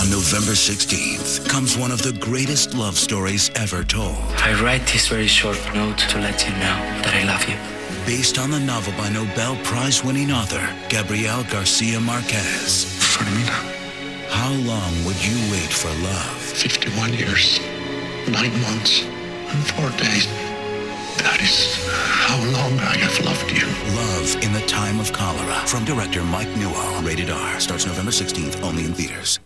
On November 16th comes one of the greatest love stories ever told. I write this very short note to let you know that I love you. Based on the novel by Nobel Prize-winning author Gabriel Garcia Marquez. Fermina. How long would you wait for love? 51 years, 9 months, and 4 days. That is how long I have loved you. Love in the Time of Cholera. From director Mike Newell. Rated R. Starts November 16th, only in theaters.